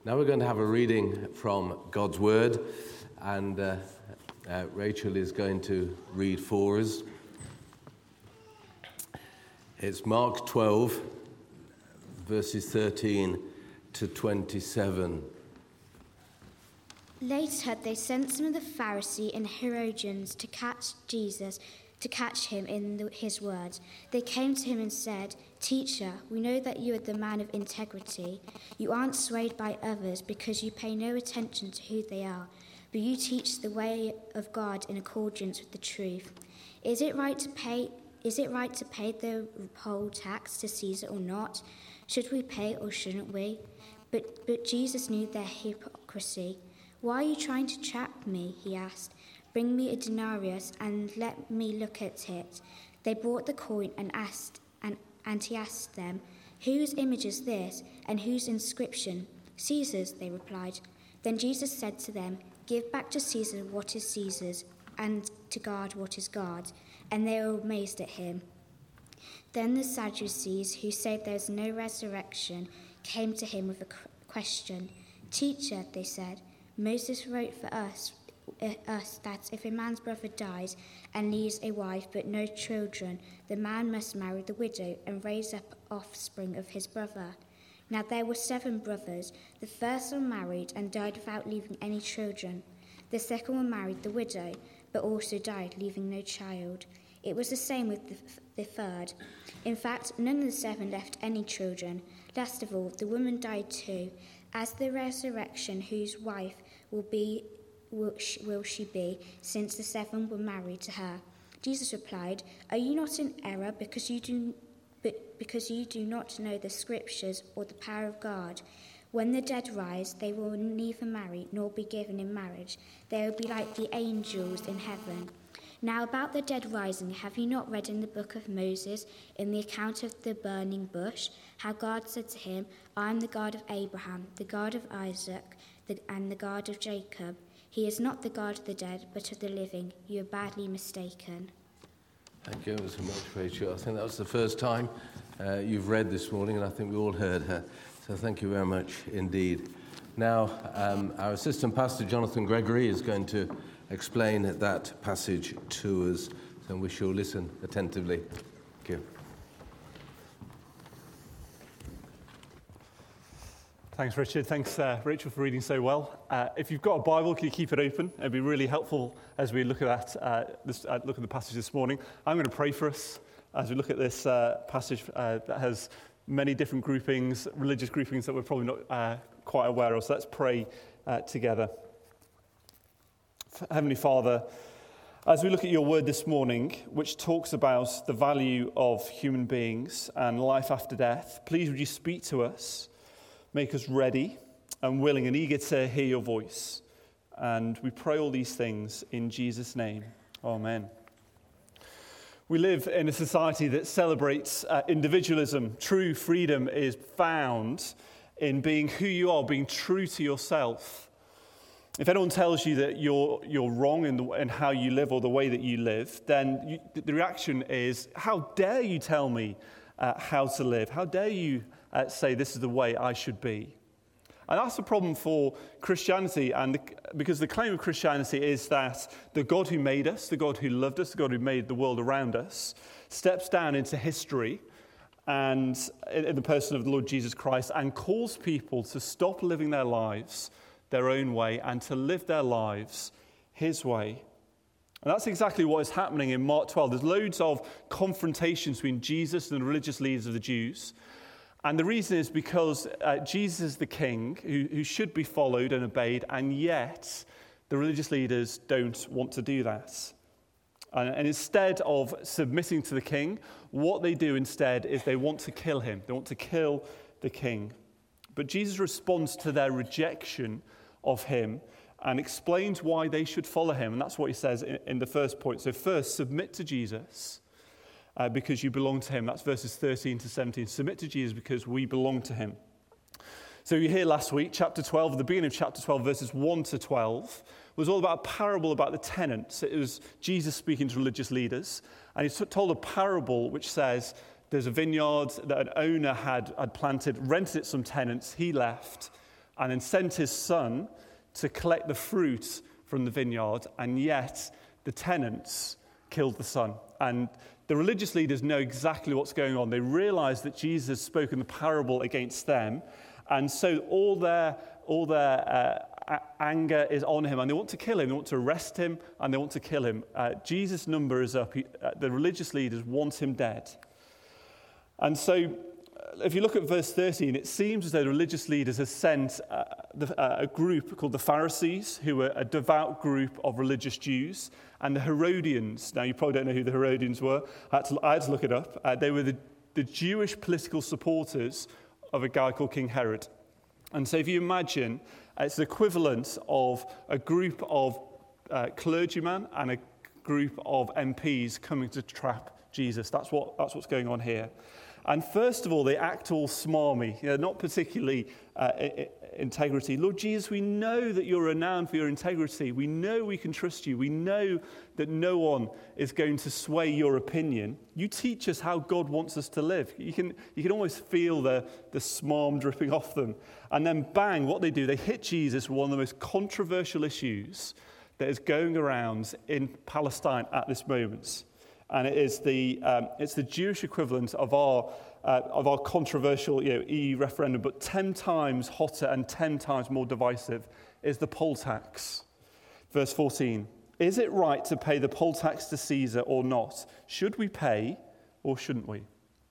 Now we're going to have a reading from God's Word, and Rachel is going to read for us. It's Mark 12, verses 13 to 27. Later they sent some of the Pharisees and Herodians to catch him in his words. They came to him and said, "Teacher, we know that you are the man of integrity. You aren't swayed by others because you pay no attention to who they are, but you teach the way of God in accordance with the truth. Is it right to pay the poll tax to Caesar or not? Should we pay or shouldn't we?" But Jesus knew their hypocrisy. "Why are you trying to trap me?" he asked. "Bring me a denarius and let me look at it." They brought the coin and he asked them, "Whose image is this and whose inscription?" "Caesar's," they replied. Then Jesus said to them, "Give back to Caesar what is Caesar's and to God what is God's." And they were amazed at him. Then the Sadducees, who say there is no resurrection, came to him with a question. "Teacher," they said, "Moses wrote for us that if a man's brother dies and leaves a wife but no children, the man must marry the widow and raise up offspring of his brother. Now there were 7 brothers. The first one married and died without leaving any children. The second one married the widow, but also died, leaving no child. It was the same with the third. In fact, none of the 7 left any children. Last of all, the woman died too. As the resurrection, whose wife will she be, since the 7 were married to her?" Jesus replied, "Are you not in error because you do not know the scriptures or the power of God? When the dead rise, they will neither marry nor be given in marriage. They will be like the angels in heaven. Now about the dead rising, have you not read in the book of Moses, in the account of the burning bush, how God said to him, 'I am the God of Abraham, the God of Isaac, and the God of Jacob'? He is not the God of the dead, but of the living. You are badly mistaken." Thank you ever so much, Rachel. I think that was the first time you've read this morning, and I think we all heard her. So thank you very much indeed. Now, our assistant pastor, Jonathan Gregory, is going to explain that passage to us, and we shall listen attentively. Thank you. Thanks, Richard. Thanks, Rachel, for reading so well. If you've got a Bible, can you keep it open? It'd be really helpful as we look at look at the passage this morning. I'm going to pray for us as we look at this passage that has many different groupings, religious groupings that we're probably not quite aware of. So let's pray together. Heavenly Father, as we look at your word this morning, which talks about the value of human beings and life after death, please would you speak to us, make us ready and willing and eager to hear your voice. And we pray all these things in Jesus' name. Amen. We live in a society that celebrates individualism. True freedom is found in being who you are, being true to yourself. If anyone tells you that you're wrong in how you live or the way that you live, then the reaction is, "How dare you tell me how to live? How dare you say this is the way I should be?" And that's the problem for Christianity, and because the claim of Christianity is that the God who made us, the God who loved us, the God who made the world around us, steps down into history and in the person of the Lord Jesus Christ and calls people to stop living their lives their own way and to live their lives his way. And that's exactly what is happening in Mark 12. There's loads of confrontations between Jesus and the religious leaders of the Jews. And the reason is because Jesus is the king who should be followed and obeyed, and yet the religious leaders don't want to do that. And instead of submitting to the king, what they do instead is they want to kill him. They want to kill the king. But Jesus responds to their rejection of him and explains why they should follow him. And that's what he says in the first point. So first, submit to Jesus because you belong to him. That's verses 13 to 17. Submit to Jesus because we belong to him. So you hear last week, chapter 12, at the beginning of chapter 12, verses 1 to 12, was all about a parable about the tenants. It was Jesus speaking to religious leaders. And he told a parable which says there's a vineyard that an owner had planted, rented it some tenants, he left, and then sent his son to collect the fruit from the vineyard, and yet the tenants killed the son. And the religious leaders know exactly what's going on. They realize that Jesus has spoken the parable against them, and so all their anger is on him, and they want to kill him. They want to arrest him, and they want to kill him. Jesus' number is up. The religious leaders want him dead. And so if you look at verse 13, it seems as though the religious leaders have sent a group called the Pharisees, who were a devout group of religious Jews, and the Herodians. Now, you probably don't know who the Herodians were. I had to look it up. They were the Jewish political supporters of a guy called King Herod. And so if you imagine, it's the equivalent of a group of clergymen and a group of MPs coming to trap Jesus. That's what's going on here. And first of all, they act all smarmy, not particularly integrity. Lord Jesus, we know that you're renowned for your integrity. We know we can trust you. We know that no one is going to sway your opinion. You teach us how God wants us to live. You can almost feel the smarm dripping off them. And then bang, what they do, they hit Jesus with one of the most controversial issues that is going around in Palestine at this moment. And it's the Jewish equivalent of our controversial EU referendum, but 10 times hotter and 10 times more divisive, is the poll tax. Verse 14, is it right to pay the poll tax to Caesar or not? Should we pay or shouldn't we?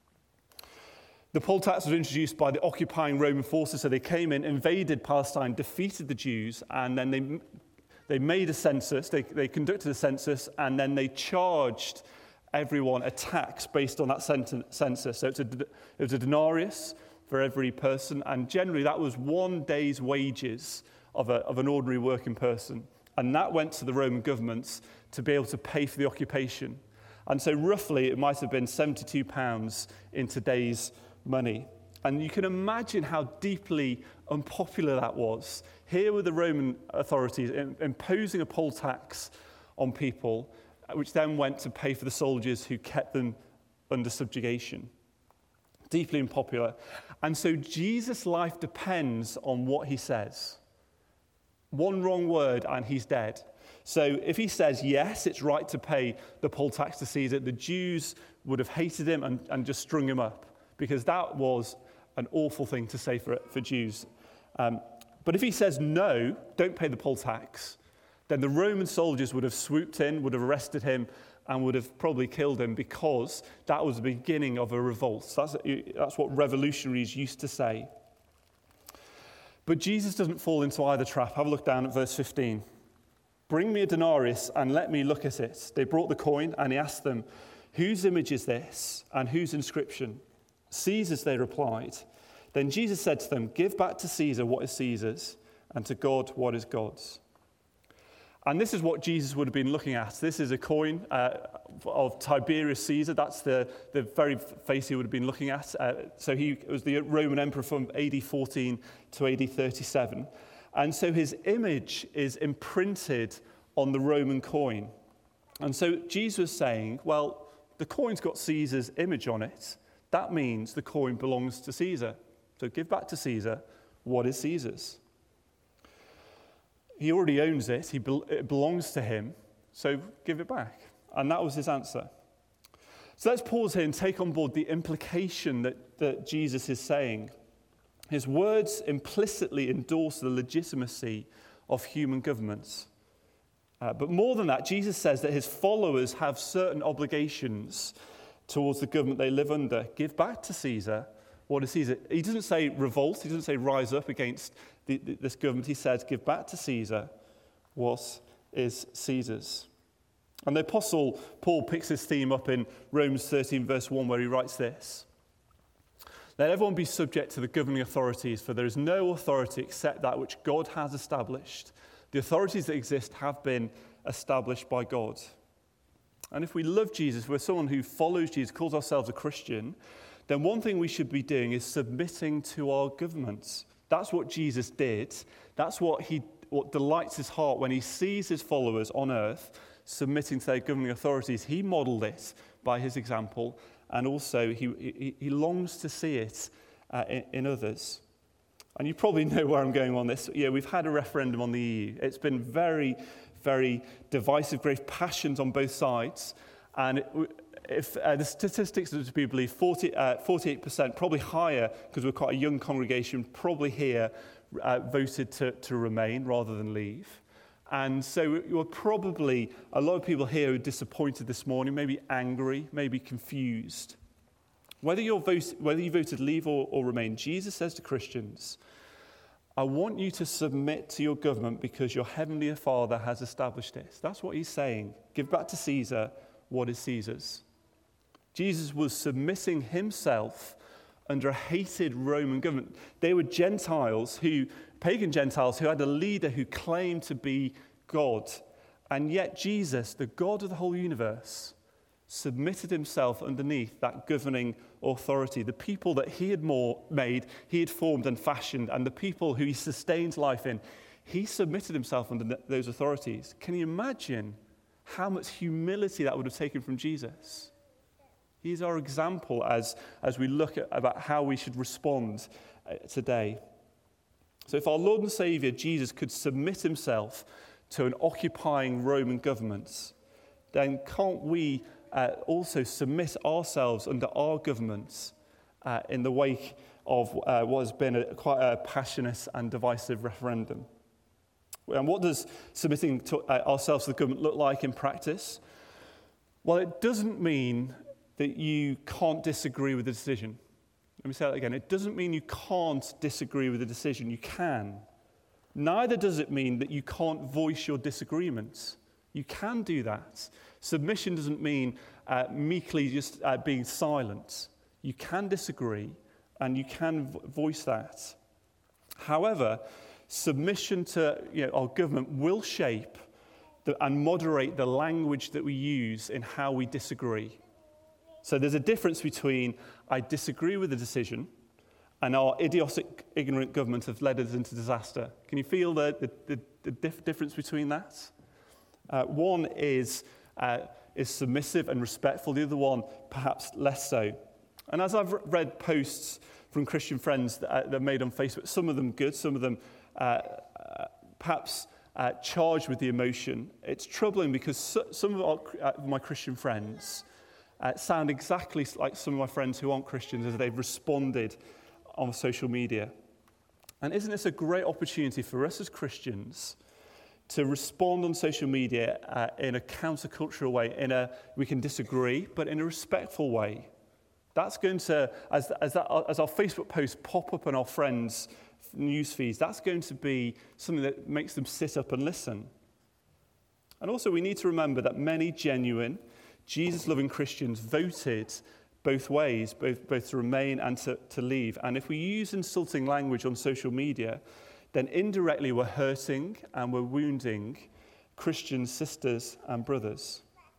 The poll tax was introduced by the occupying Roman forces, so they came in, invaded Palestine, defeated the Jews, and then they made a census, they conducted a census, and then they charged everyone a tax based on that census. So it was a denarius for every person, and generally that was 1 day's wages of an ordinary working person. And that went to the Roman governments to be able to pay for the occupation. And so roughly it might have been £72 in today's money. And you can imagine how deeply unpopular that was. Here were the Roman authorities imposing a poll tax on people, which then went to pay for the soldiers who kept them under subjugation. Deeply unpopular. And so Jesus' life depends on what he says. One wrong word and he's dead. So if he says, yes, it's right to pay the poll tax to Caesar, the Jews would have hated him and just strung him up, because that was an awful thing to say for Jews. But if he says, no, don't pay the poll tax, then the Roman soldiers would have swooped in, would have arrested him, and would have probably killed him, because that was the beginning of a revolt. That's what revolutionaries used to say. But Jesus doesn't fall into either trap. Have a look down at verse 15. Bring me a denarius and let me look at it. They brought the coin, and he asked them, whose image is this, and whose inscription? Caesar's, they replied. Then Jesus said to them, give back to Caesar what is Caesar's, and to God what is God's. And this is what Jesus would have been looking at. This is a coin of Tiberius Caesar. That's the very face he would have been looking at. So he was the Roman emperor from AD 14 to AD 37. And so his image is imprinted on the Roman coin. And so Jesus was saying, well, the coin's got Caesar's image on it. That means the coin belongs to Caesar. So give back to Caesar what is Caesar's. He already owns it. It belongs to him. So give it back. And that was his answer. So let's pause here and take on board the implication that Jesus is saying. His words implicitly endorse the legitimacy of human governments. But more than that, Jesus says that his followers have certain obligations towards the government they live under. Give back to Caesar what is Caesar. He doesn't say revolt. He doesn't say rise up against this government. He says give back to Caesar what is Caesar's. And the Apostle Paul picks this theme up in Romans 13 verse 1, where he writes this. Let everyone be subject to the governing authorities, for there is no authority except that which God has established. The authorities that exist have been established by God. And if we love Jesus, we're someone who follows Jesus, calls ourselves a Christian, then one thing we should be doing is submitting to our governments. That's what Jesus did. That's what delights his heart when he sees his followers on earth submitting to their governing authorities. He modeled it by his example, and also he longs to see it in others. And you probably know where I'm going on this. Yeah, we've had a referendum on the EU. It's been very, very divisive, great passions on both sides. And if the statistics are to be believed, 48%, probably higher, because we're quite a young congregation, probably here, voted to remain rather than leave. And so you're probably, a lot of people here are disappointed this morning, maybe angry, maybe confused. Whether you voted leave or remain, Jesus says to Christians, I want you to submit to your government because your heavenly Father has established this. That's what he's saying. Give back to Caesar what is Caesar's. Jesus was submitting himself under a hated Roman government. They were pagan Gentiles who had a leader who claimed to be God. And yet Jesus, the God of the whole universe, submitted himself underneath that governing authority. The people that he had he had formed and fashioned, and the people who he sustained life in, he submitted himself under those authorities. Can you imagine how much humility that would have taken from Jesus? He's our example as we look at about how we should respond today. So if our Lord and Saviour, Jesus, could submit himself to an occupying Roman government, then can't we also submit ourselves under our governments in the wake of what has been quite a passionate and divisive referendum? And what does submitting to ourselves to the government look like in practice? Well, it doesn't mean that you can't disagree with the decision. Let me say that again. It doesn't mean you can't disagree with the decision. You can. Neither does it mean that you can't voice your disagreements. You can do that. Submission doesn't mean meekly just being silent. You can disagree, and you can voice that. However, submission to our government will shape and moderate the language that we use in how we disagree. So there's a difference between I disagree with the decision and our idiotic, ignorant government have led us into disaster. Can you feel the difference between that? One is submissive and respectful. The other one, perhaps less so. And as I've read posts from Christian friends that are made on Facebook, some of them good, some of them perhaps charged with the emotion, it's troubling because some of my Christian friends sound exactly like some of my friends who aren't Christians as they've responded on social media. And isn't this a great opportunity for us as Christians to respond on social media in a countercultural way, we can disagree, but in a respectful way? That's going to, as our Facebook posts pop up on our friends' news feeds, that's going to be something that makes them sit up and listen. And also we need to remember that many genuine, Jesus-loving Christians voted both ways, both to remain and to leave. And if we use insulting language on social media, then indirectly we're hurting and we're wounding Christian sisters and brothers.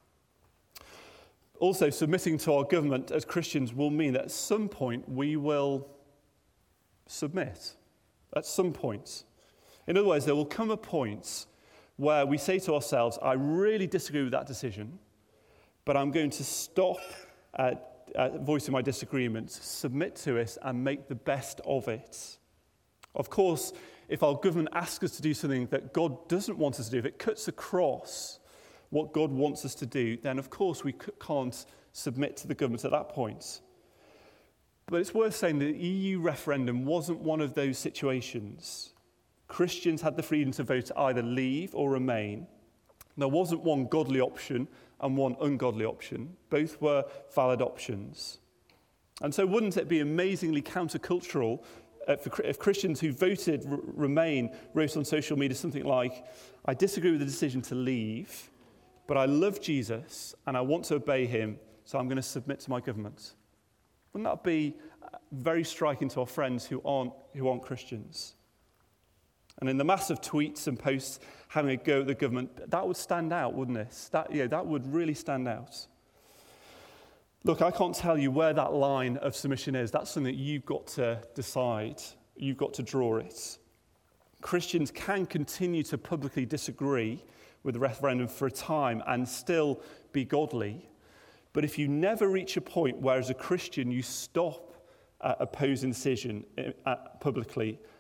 Also, submitting to our government as Christians will mean that at some point we will submit. At some point. In other words, there will come a point where we say to ourselves, I really disagree with that decision, but I'm going to stop voicing my disagreements, submit to it, and make the best of it. Of course, if our government asks us to do something that God doesn't want us to do, if it cuts across what God wants us to do, then of course we can't submit to the government at that point. But it's worth saying that the EU referendum wasn't one of those situations. Christians had the freedom to vote to either leave or remain. There wasn't one godly option and one ungodly option. Both were valid options. And so wouldn't it be amazingly countercultural if Christians who voted remain wrote on social media something like, I disagree with the decision to leave, but I love Jesus and I want to obey him, so I'm going to submit to my government. Wouldn't that be very striking to our friends who aren't Christians? And in the mass of tweets and posts having a go at the government, that would stand out, wouldn't it? That would really stand out. Look, I can't tell you where that line of submission is. That's something that you've got to decide. You've got to draw it. Christians can continue to publicly disagree with the referendum for a time and still be godly. But if you never reach a point where as a Christian you stop opposing decision publicly,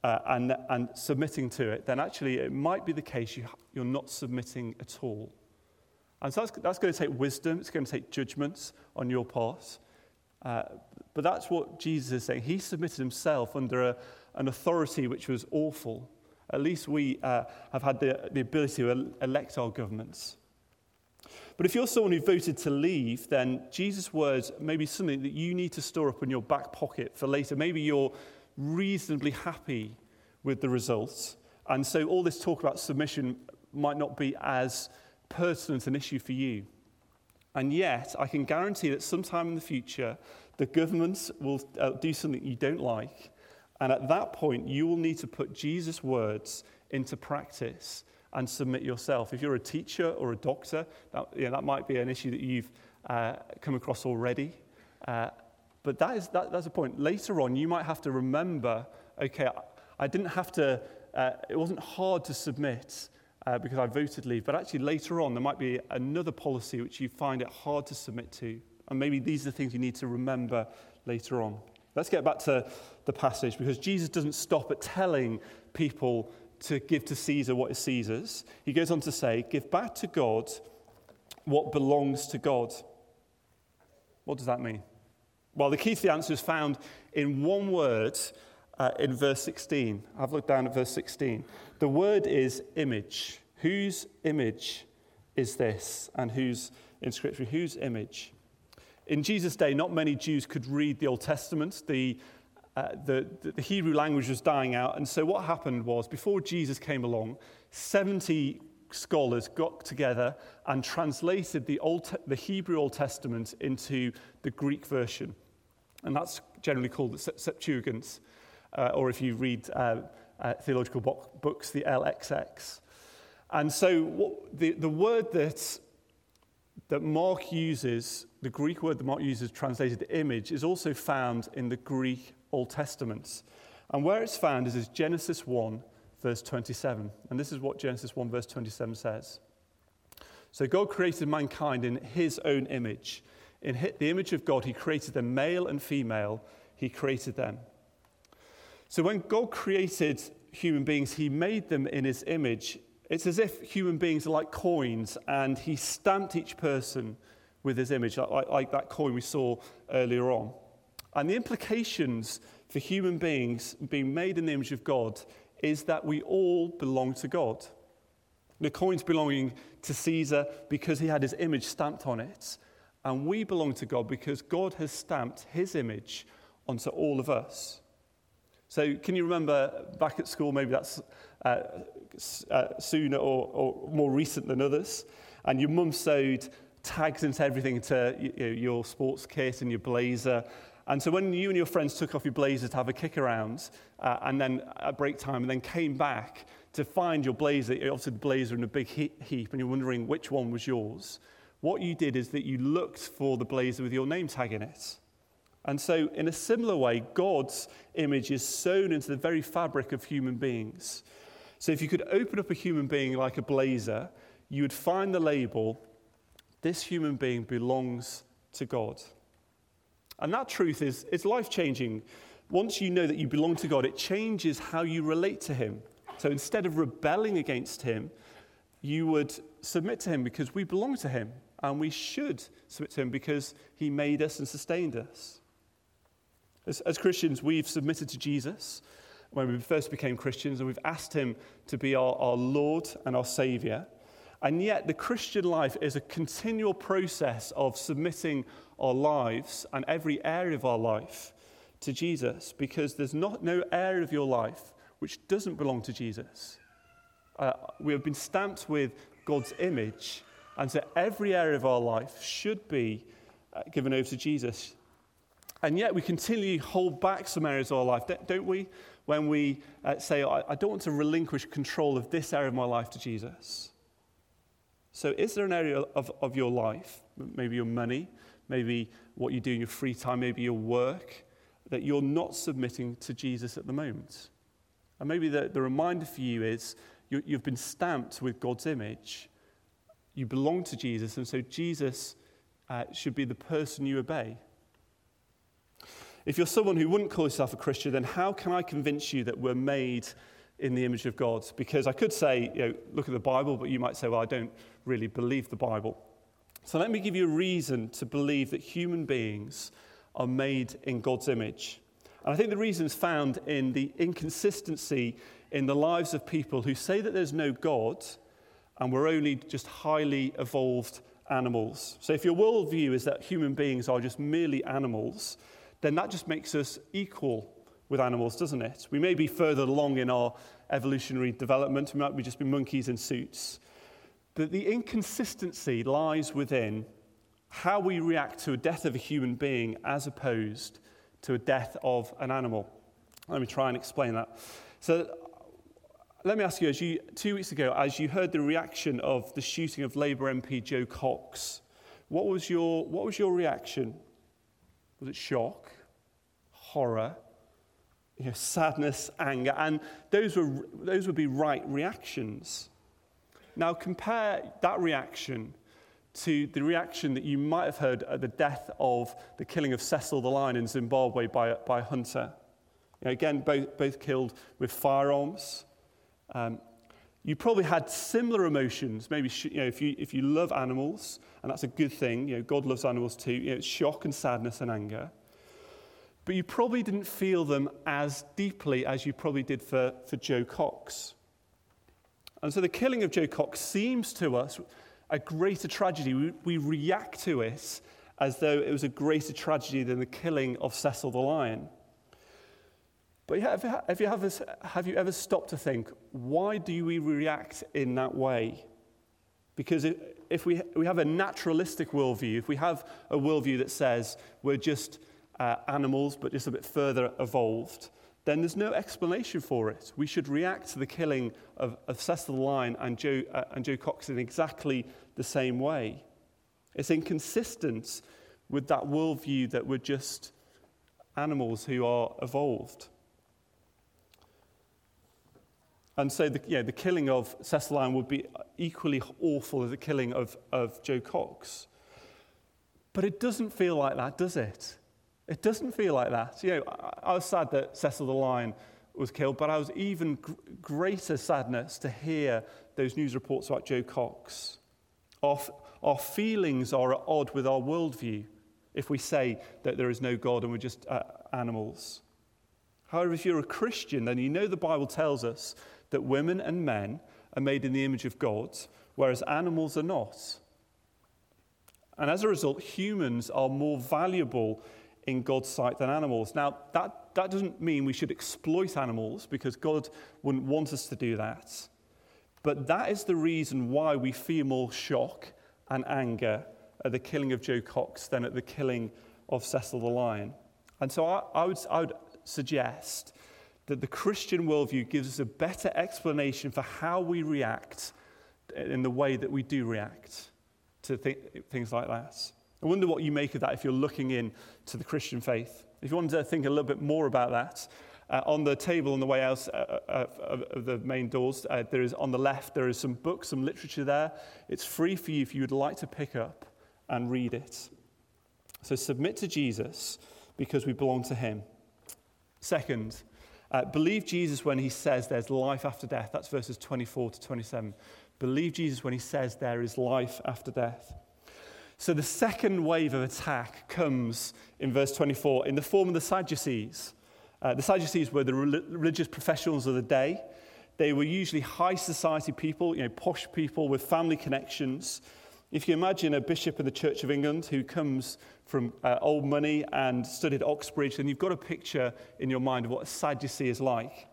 and submitting to it, then actually it might be the case you're not submitting at all. And so that's going to take wisdom. It's going to take judgments on your part. But that's what Jesus is saying. He submitted himself under an authority which was awful. At least we have had the ability to elect our governments. But if you're someone who voted to leave, then Jesus' words may be something that you need to store up in your back pocket for later. Maybe you're reasonably happy with the results. And so all this talk about submission might not be as pertinent an issue for you. And yet, I can guarantee that sometime in the future, the governments will do something you don't like. And at that point, you will need to put Jesus' words into practice and submit yourself. If you're a teacher or a doctor, that might be an issue that you've come across already. But that's a point. Later on, you might have to remember, okay, I didn't have to, it wasn't hard to submit because I voted leave. But actually, later on, there might be another policy which you find it hard to submit to. And maybe these are the things you need to remember later on. Let's get back to the passage, because Jesus doesn't stop at telling people to give to Caesar what is Caesar's. He goes on to say, give back to God what belongs to God. What does that mean? Well, the key to the answer is found in one word in verse 16. I've looked down at verse 16. The word is image. Whose image is this? And whose, in Scripture, whose image? In Jesus' day, not many Jews could read the Old Testament. The Hebrew language was dying out. And so what happened was, before Jesus came along, 70 scholars got together and translated the Hebrew Old Testament into the Greek version. And that's generally called the Septuagint, or if you read theological books, the LXX. And so the word that Mark uses, the Greek word that Mark uses translated image, is also found in the Greek Old Testament. And where it's found is Genesis 1, verse 27. And this is what Genesis 1, verse 27 says. So God created mankind in his own image. In the image of God, he created them, male and female, he created them. So when God created human beings, he made them in his image. It's as if human beings are like coins, and he stamped each person with his image, like that coin we saw earlier on. And the implications for human beings being made in the image of God is that we all belong to God. The coin's belonging to Caesar because he had his image stamped on it. And we belong to God because God has stamped his image onto all of us. So can you remember back at school, maybe that's sooner or more recent than others, and your mum sewed tags into everything, to your sports kit and your blazer. And so when you and your friends took off your blazer to have a kick around, and then at break time, and then came back to find your blazer, obviously the blazer in a big heap, and you're wondering which one was yours, what you did is that you looked for the blazer with your name tag in it. And so in a similar way, God's image is sewn into the very fabric of human beings. So if you could open up a human being like a blazer, you would find the label, this human being belongs to God. And that truth is life-changing. Once you know that you belong to God, it changes how you relate to him. So instead of rebelling against him, you would submit to him because we belong to him. And we should submit to him because he made us and sustained us. As Christians, we've submitted to Jesus when we first became Christians, and we've asked him to be our Lord and our Saviour. And yet the Christian life is a continual process of submitting our lives and every area of our life to Jesus, because there's no area of your life which doesn't belong to Jesus. We have been stamped with God's image, and so every area of our life should be given over to Jesus. And yet we continually hold back some areas of our life, don't we? When we say, I don't want to relinquish control of this area of my life to Jesus. So is there an area of your life, maybe your money, maybe what you do in your free time, maybe your work, that you're not submitting to Jesus at the moment? And maybe the reminder for you is you've been stamped with God's image. You belong to Jesus, and so Jesus should be the person you obey. If you're someone who wouldn't call yourself a Christian, then how can I convince you that we're made in the image of God? Because I could say, look at the Bible, but you might say, well, I don't really believe the Bible. So let me give you a reason to believe that human beings are made in God's image. And I think the reason is found in the inconsistency in the lives of people who say that there's no God and we're only just highly evolved animals. So if your worldview is that human beings are just merely animals, then that just makes us equal with animals, doesn't it? We may be further along in our evolutionary development. We might just be monkeys in suits. But the inconsistency lies within how we react to a death of a human being as opposed to a death of an animal. Let me try and explain that. So let me ask you, 2 weeks ago, as you heard the reaction of the shooting of Labour MP Jo Cox, what was your reaction? Was it shock, horror, sadness, anger? And those would be right reactions. Now compare that reaction to the reaction that you might have heard at the death of the killing of Cecil the lion in Zimbabwe by a hunter. Again, both killed with firearms. You probably had similar emotions. Maybe if you love animals, and that's a good thing. God loves animals too. It's shock and sadness and anger. But you probably didn't feel them as deeply as you probably did for Jo Cox. And so the killing of Jo Cox seems to us a greater tragedy. We react to it as though it was a greater tragedy than the killing of Cecil the lion. But have you ever stopped to think, why do we react in that way? Because if we have a naturalistic worldview, if we have a worldview that says we're just animals but just a bit further evolved, then there's no explanation for it. We should react to the killing of Cecil the lion and Jo Cox in exactly the same way. It's inconsistent with that worldview that we're just animals who are evolved. And so the killing of Cecil the lion would be equally awful as the killing of Jo Cox. But it doesn't feel like that, does it? It doesn't feel like that. I was sad that Cecil the lion was killed, but I was even greater sadness to hear those news reports about Jo Cox. Our feelings are at odds with our worldview if we say that there is no God and we're just animals. However, if you're a Christian, then you know the Bible tells us that women and men are made in the image of God, whereas animals are not. And as a result, humans are more valuable in God's sight than animals. Now, that doesn't mean we should exploit animals, because God wouldn't want us to do that. But that is the reason why we feel more shock and anger at the killing of Jo Cox than at the killing of Cecil the lion. And so I would suggest that the Christian worldview gives us a better explanation for how we react in the way that we do react to things like that. I wonder what you make of that if you're looking into the Christian faith. If you want to think a little bit more about that, on the table on the way out of the main doors, there is on the left, there is some books, some literature there. It's free for you if you would like to pick up and read it. So submit to Jesus because we belong to him. Second, believe Jesus when he says there's life after death. That's verses 24 to 27. Believe Jesus when he says there is life after death. So the second wave of attack comes in verse 24 in the form of the Sadducees. The Sadducees were the religious professionals of the day. They were usually high society people, posh people with family connections. If you imagine a bishop in the Church of England who comes from old money and studied at Oxbridge, then you've got a picture in your mind of what a Sadducee is like.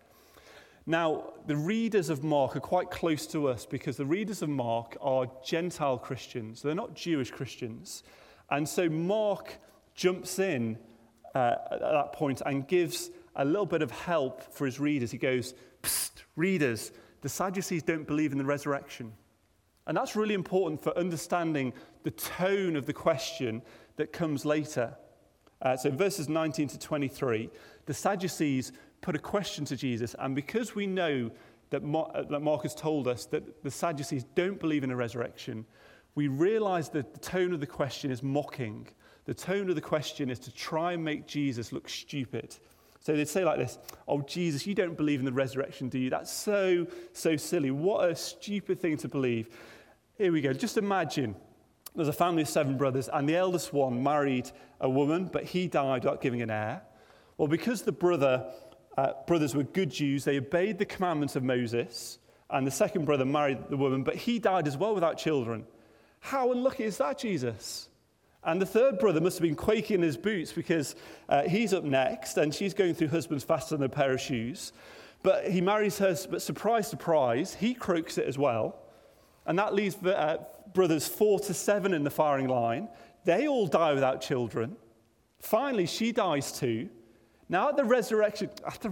Now, the readers of Mark are quite close to us because the readers of Mark are Gentile Christians. They're not Jewish Christians. And so Mark jumps in at that point and gives a little bit of help for his readers. He goes, "Psst, readers, the Sadducees don't believe in the resurrection." And that's really important for understanding the tone of the question that comes later. So in verses 19 to 23, the Sadducees put a question to Jesus, and because we know that Mark has told us that the Sadducees don't believe in a resurrection, we realize that the tone of the question is mocking. The tone of the question is to try and make Jesus look stupid. So they'd say like this, "Oh, Jesus, you don't believe in the resurrection, do you? That's so silly. What a stupid thing to believe." Here we go. Just imagine there's a family of 7 brothers, and the eldest one married a woman, but he died without giving an heir. Well, because the brothers were good Jews, they obeyed the commandments of Moses, and the second brother married the woman, but he died as well without children. How unlucky is that, Jesus? And the third brother must have been quaking in his boots because he's up next, and she's going through husbands faster than a pair of shoes. But he marries her, but surprise, surprise, he croaks it as well. And that leaves brothers 4 to 7 in the firing line. They all die without children. Finally, she dies too. Now at the resurrection,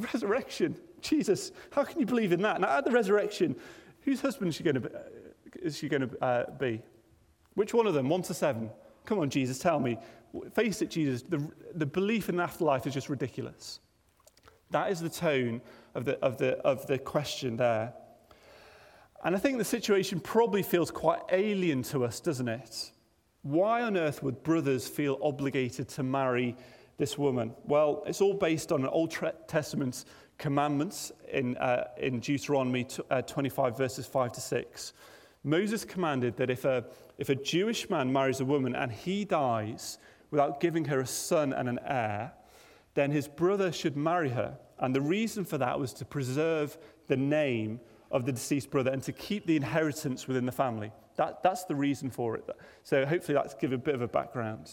Jesus, how can you believe in that? Now at the resurrection, whose husband is she going to be? Which one of them? 1 to 7. Come on, Jesus, tell me. Face it, Jesus, the belief in the afterlife is just ridiculous. That is the tone of the question there. And I think the situation probably feels quite alien to us, doesn't it? Why on earth would brothers feel obligated to marry this woman? Well, it's all based on an Old Testament commandments in Deuteronomy 25, verses 5 to 6. Moses commanded that if a Jewish man marries a woman and he dies without giving her a son and an heir, then his brother should marry her. And the reason for that was to preserve the name of the deceased brother and to keep the inheritance within the family. That's the reason for it. So hopefully that's give a bit of a background.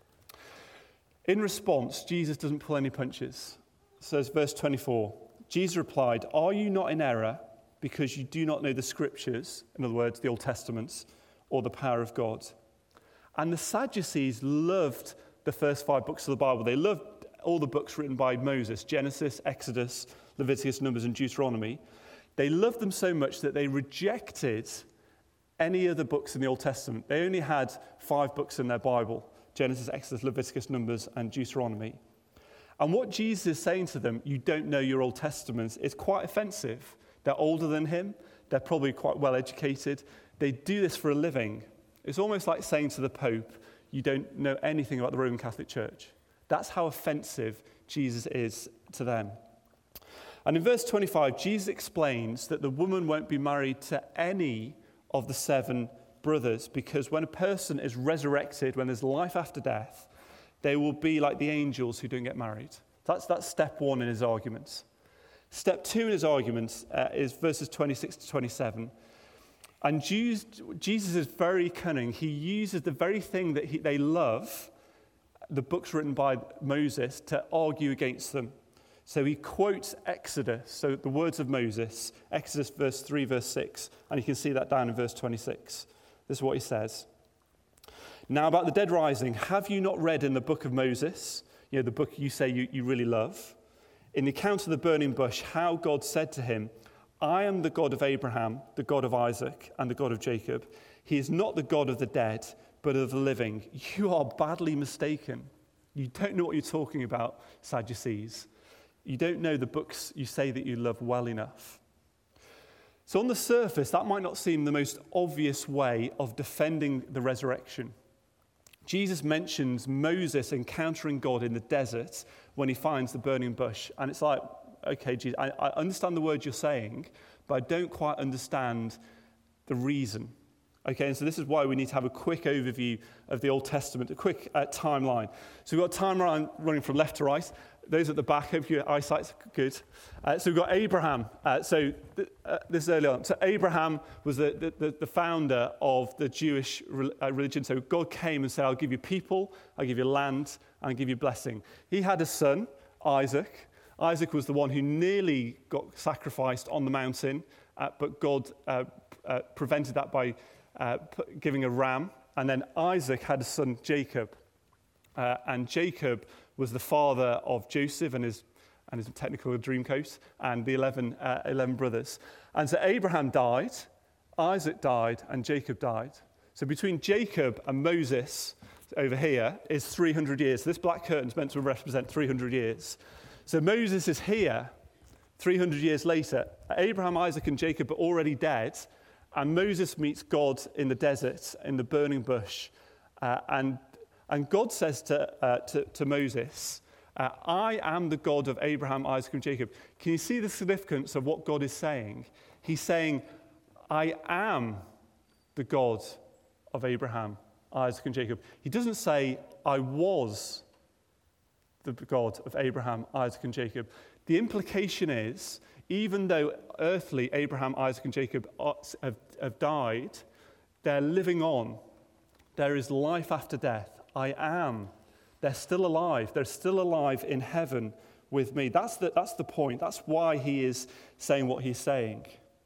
In response, Jesus doesn't pull any punches. It says, verse 24, Jesus replied, "Are you not in error because you do not know the scriptures," in other words, the Old Testaments, "or the power of God?" And the Sadducees loved the first 5 books of the Bible. They loved all the books written by Moses, Genesis, Exodus, Leviticus, Numbers, and Deuteronomy. They loved them so much that they rejected any other books in the Old Testament. They only had 5 books in their Bible, Genesis, Exodus, Leviticus, Numbers, and Deuteronomy. And what Jesus is saying to them, "You don't know your Old Testaments," is quite offensive. They're older than him. They're probably quite well educated. They do this for a living. It's almost like saying to the Pope, "You don't know anything about the Roman Catholic Church." That's how offensive Jesus is to them. And in verse 25, Jesus explains that the woman won't be married to any of the 7 brothers because when a person is resurrected, when there's life after death, they will be like the angels who don't get married. That's step 1 in his arguments. Step 2 in his arguments is verses 26 to 27. And Jesus is very cunning. He uses the very thing that they love, the books written by Moses, to argue against them. So he quotes Exodus, so the words of Moses, Exodus verse 3, verse 6, and you can see that down in verse 26. This is what he says. "Now about the dead rising, have you not read in the book of Moses," the book you say you really love, "in the account of the burning bush, how God said to him, 'I am the God of Abraham, the God of Isaac, and the God of Jacob. He is not the God of the dead, but of the living.' You are badly mistaken. You don't know what you're talking about, Sadducees. You don't know the books you say that you love well enough." So on the surface, that might not seem the most obvious way of defending the resurrection. Jesus mentions Moses encountering God in the desert when he finds the burning bush. And it's like, okay, Jesus, I understand the words you're saying, but I don't quite understand the reason. Okay, and so this is why we need to have a quick overview of the Old Testament, a quick timeline. So we've got a timeline running from left to right. Those at the back, hope your eyesight's good. So we've got Abraham. This is early on. So Abraham was the founder of the Jewish religion. So God came and said, "I'll give you people, I'll give you land, and I'll give you blessing." He had a son, Isaac. Isaac was the one who nearly got sacrificed on the mountain, but God prevented that by giving a ram. And then Isaac had a son, Jacob. And Jacob was the father of Joseph and his technical dreamcoat and the 11 brothers. And so Abraham died, Isaac died, and Jacob died. So between Jacob and Moses over here is 300 years. So this black curtain is meant to represent 300 years. So Moses is here 300 years later. Abraham, Isaac, and Jacob are already dead. And Moses meets God in the desert, in the burning bush. And And God says to Moses, I am the God of Abraham, Isaac, and Jacob. Can you see the significance of what God is saying? He's saying, I am the God of Abraham, Isaac, and Jacob. He doesn't say, I was the God of Abraham, Isaac, and Jacob. The implication is, even though earthly Abraham, Isaac, and Jacob have died, they're living on. There is life after death. I am. They're still alive. They're still alive in heaven with me. That's the point. That's why he is saying what he's saying.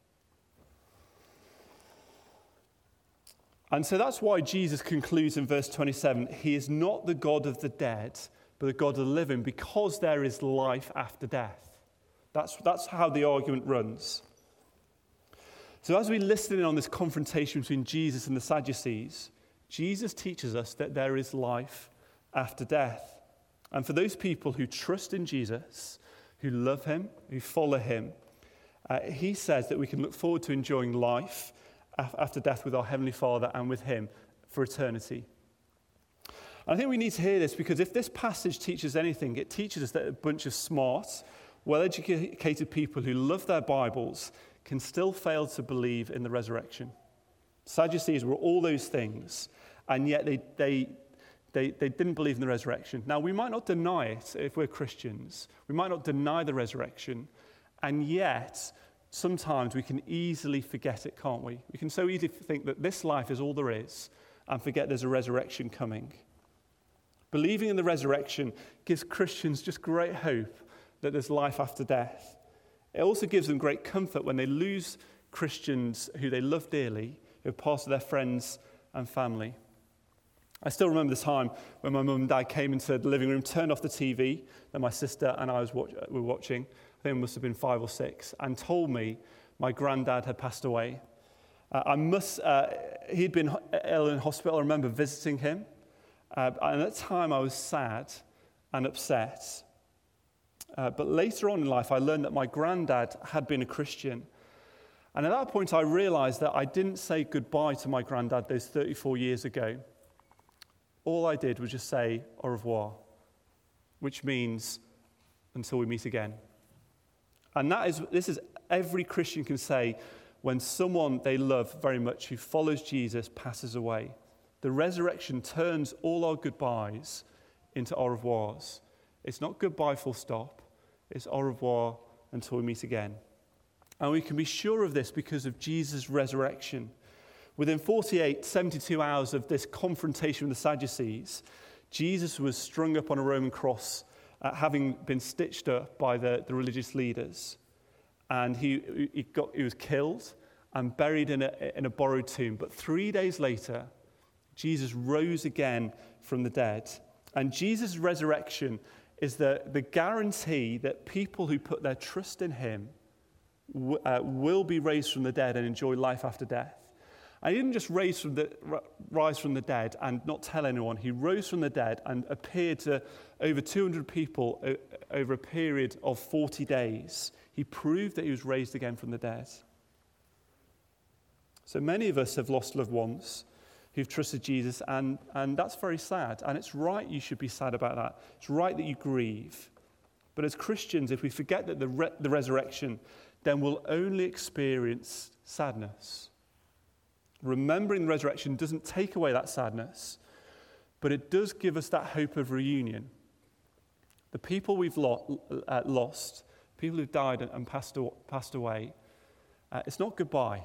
And so that's why Jesus concludes in verse 27, he is not the God of the dead, but the God of the living, because there is life after death. That's how the argument runs. So as we listen in on this confrontation between Jesus and the Sadducees, Jesus teaches us that there is life after death. And for those people who trust in Jesus, who love him, who follow him, he says that we can look forward to enjoying life after death with our Heavenly Father and with him for eternity. And I think we need to hear this, because if this passage teaches anything, it teaches us that a bunch of smart, well-educated people who love their Bibles can still fail to believe in the resurrection. Sadducees were all those things, and yet they didn't believe in the resurrection. Now, we might not deny it if we're Christians. We might not deny the resurrection, and yet sometimes we can easily forget it, can't we? We can so easily think that this life is all there is and forget there's a resurrection coming. Believing in the resurrection gives Christians just great hope that there's life after death. It also gives them great comfort when they lose Christians who they love dearly, who have passed to their friends and family. I still remember the time when my mum and dad came into the living room, turned off the TV that my sister and I were watching. I think it must have been 5 or 6, and told me my granddad had passed away. He'd been ill in hospital. I remember visiting him. And at that time, I was sad and upset. But later on in life, I learned that my granddad had been a Christian. And at that point, I realized that I didn't say goodbye to my granddad those 34 years ago. All I did was just say au revoir, which means until we meet again. And this is every Christian can say when someone they love very much who follows Jesus passes away. The resurrection turns all our goodbyes into au revoirs. It's not goodbye full stop. It's au revoir until we meet again. And we can be sure of this because of Jesus' resurrection. Within 72 hours of this confrontation with the Sadducees, Jesus was strung up on a Roman cross, having been stitched up by the religious leaders. And he was killed and buried in a borrowed tomb. But 3 days later, Jesus rose again from the dead. And Jesus' resurrection is the guarantee that people who put their trust in him will be raised from the dead and enjoy life after death. And he didn't just rise from the dead and not tell anyone. He rose from the dead and appeared to over 200 people over a period of 40 days. He proved that he was raised again from the dead. So many of us have lost loved ones who've trusted Jesus, and that's very sad. And it's right you should be sad about that. It's right that you grieve. But as Christians, if we forget that the resurrection, then we'll only experience sadness. Remembering the resurrection doesn't take away that sadness, but it does give us that hope of reunion. The people we've lost, people who've died and passed away, it's not goodbye.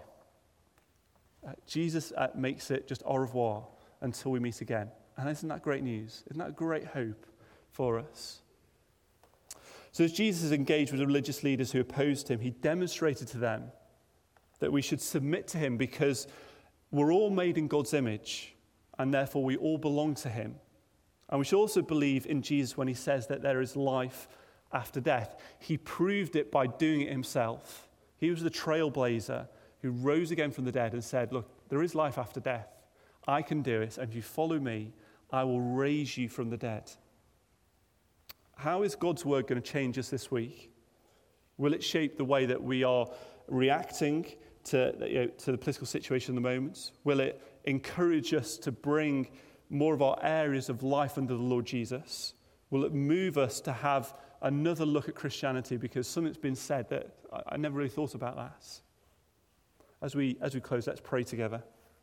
Jesus makes it just au revoir until we meet again. And isn't that great news? Isn't that great hope for us? So as Jesus engaged with the religious leaders who opposed him, he demonstrated to them that we should submit to him because we're all made in God's image, and therefore we all belong to him. And we should also believe in Jesus when he says that there is life after death. He proved it by doing it himself. He was the trailblazer who rose again from the dead and said, look, there is life after death. I can do it, and if you follow me, I will raise you from the dead. How is God's word going to change us this week? Will it shape the way that we are reacting to the political situation at the moment? Will it encourage us to bring more of our areas of life under the Lord Jesus? Will it move us to have another look at Christianity? Because something's been said that I never really thought about that. As we close, let's pray together.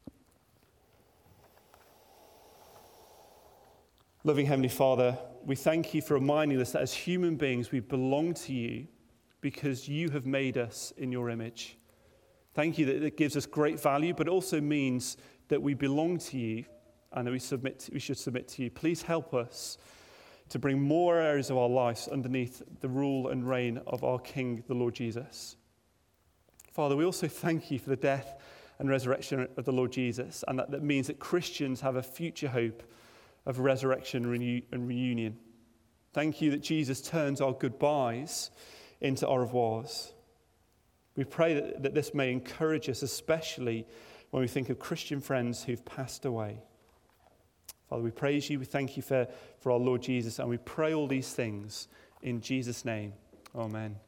Loving Heavenly Father, we thank you for reminding us that as human beings we belong to you because you have made us in your image. Thank you that it gives us great value, but it also means that we belong to you and that we should submit to you. Please help us to bring more areas of our lives underneath the rule and reign of our King, the Lord Jesus. Father, we also thank you for the death and resurrection of the Lord Jesus, and that means that Christians have a future hope of resurrection and reunion. Thank you that Jesus turns our goodbyes into au revoirs. We pray that this may encourage us, especially when we think of Christian friends who've passed away. Father, we praise you, we thank you for our Lord Jesus, and we pray all these things in Jesus' name. Amen.